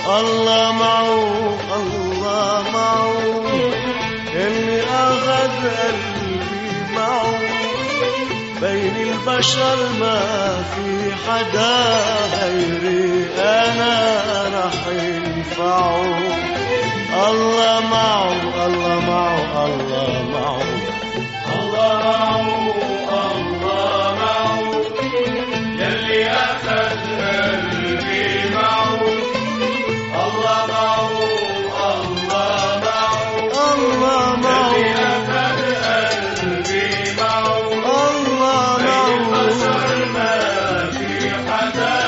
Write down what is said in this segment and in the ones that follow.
الله معه الله معه اللي أخذ قلبي معه بين البشر ما في حدا غيري أنا رح ينفعه الله معه الله معه الله معه الله معه الله معه يلي أخذ قلبي معه الله معه الله معه الله معه يلي أخذ قلبي معه الله معه البشر ما في حدا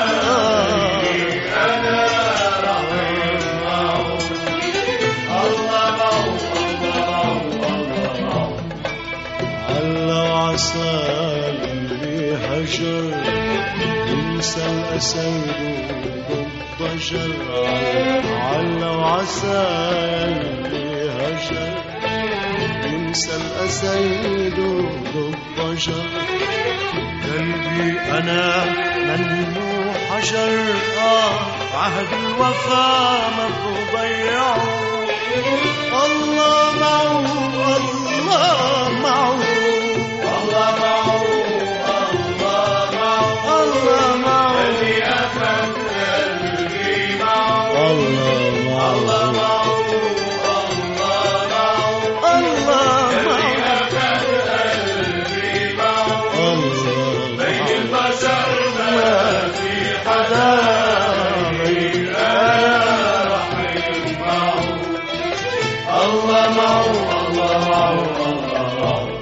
أنا رح ينفعه الله معه الله معه على وعسى اللي هجر ينسى الأسد والضجر على وعسى اللي هجر ينسى الأسد والضجر قلبي أنا منه حجر عهد الوفا ما بضيعه الله معه الله معه الله معه الله معه الله معه اللي أخذ قلبي معه الله معه الله معه الله معه اللي أخذ قلبي معه الله بين البشر ما في حدا أنا رح ينفعه الله معه الله معه الله معه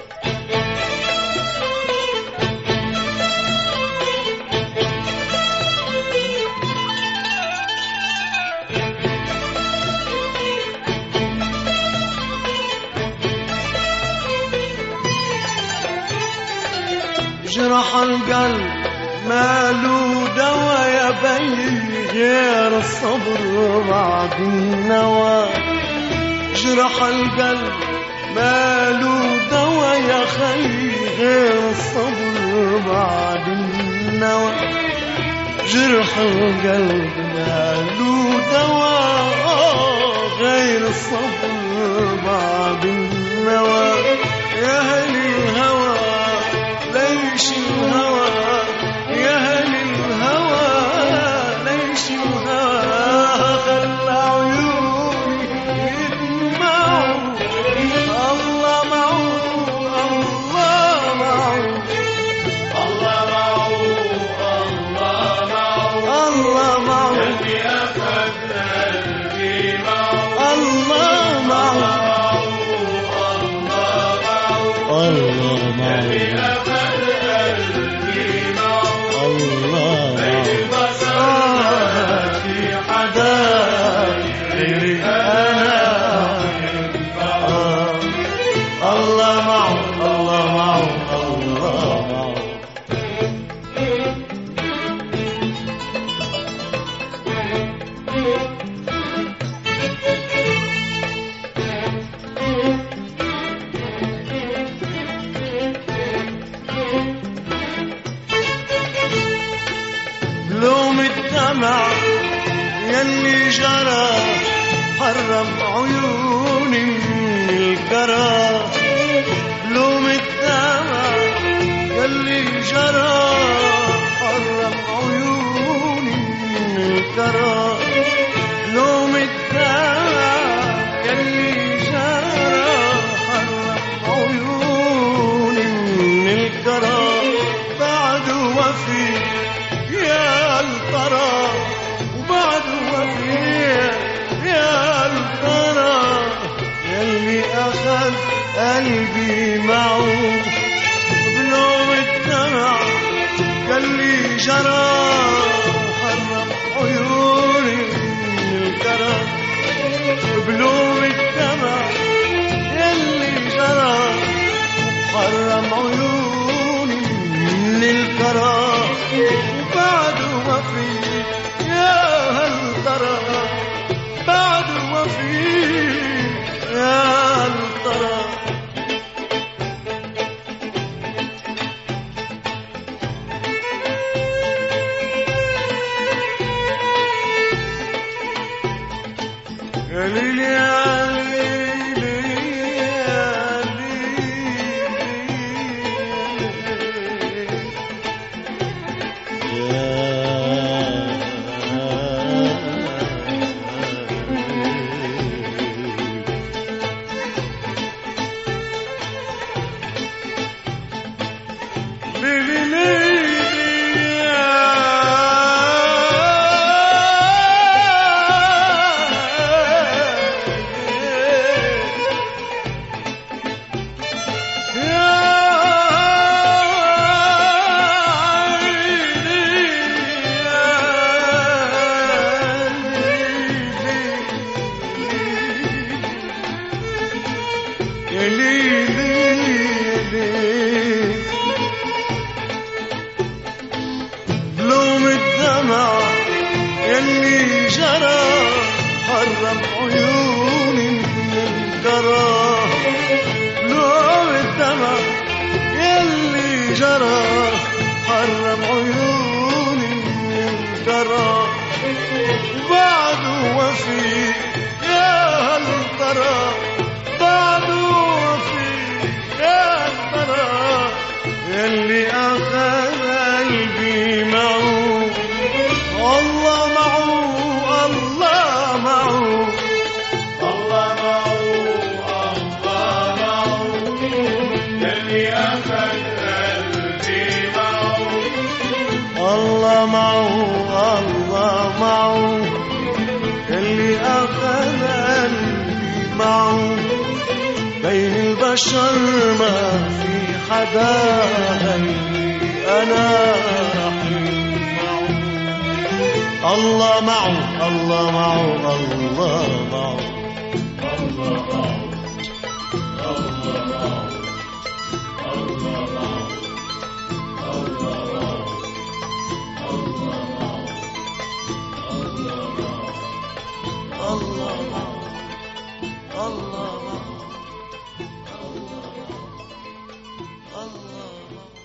جرح القلب ماله دوا يا بي غير الصبر بعد النوى جرح القلب ماله دوا يا خي غير الصبر بعد النوى جرح القلب ماله دوا غير الصبر بعد النوى يا أهل الهوى ليش الهوى يا أهل الهوى ليش الهوى خلى عيوني يدمعوا الله معه الله معه الله معه الله معه اللي أخذ قلبي معه الله معه الله معه الله في حدا غيري أنا الله معه الله معه الله معه لوم الدمع يلي جرى حرم عيوني من الكرى لوم الدمع يلي جرى حرم عيوني من الكرى لوم الدمع يلي جرى حرم عيوني من الكرى بعد وفي يا الترى وبعد وفيه يا الترى يلي أخذ قلبي معه بلوم الدمع يلي جرى حرم عيوني من الكرى بلوم الدمع يلي جرى حرم عيوني من الكرى بعد وفي يا هل ترى بعد وفي يا هل ترى ليل يا ليل يا لوم الدمع يلي جرى حرم عيوني من الكرى لوم الدمع يلي جرى حرم عيوني من الكرى وبعده وفي يا هل ترى بعده وفي يا هل ترى يلي أخذ قلبي معه الله معه الله معه الله معه الله معه يلي أخذ قلبي معه الله معه الله معه يلي أخذ قلبي معه بين البشر ما في حدا قلبي أنا رحيم معه الله معه الله معه الله معه الله معه الله معه الله معه الله معه الله معه الله معه الله معه الله معه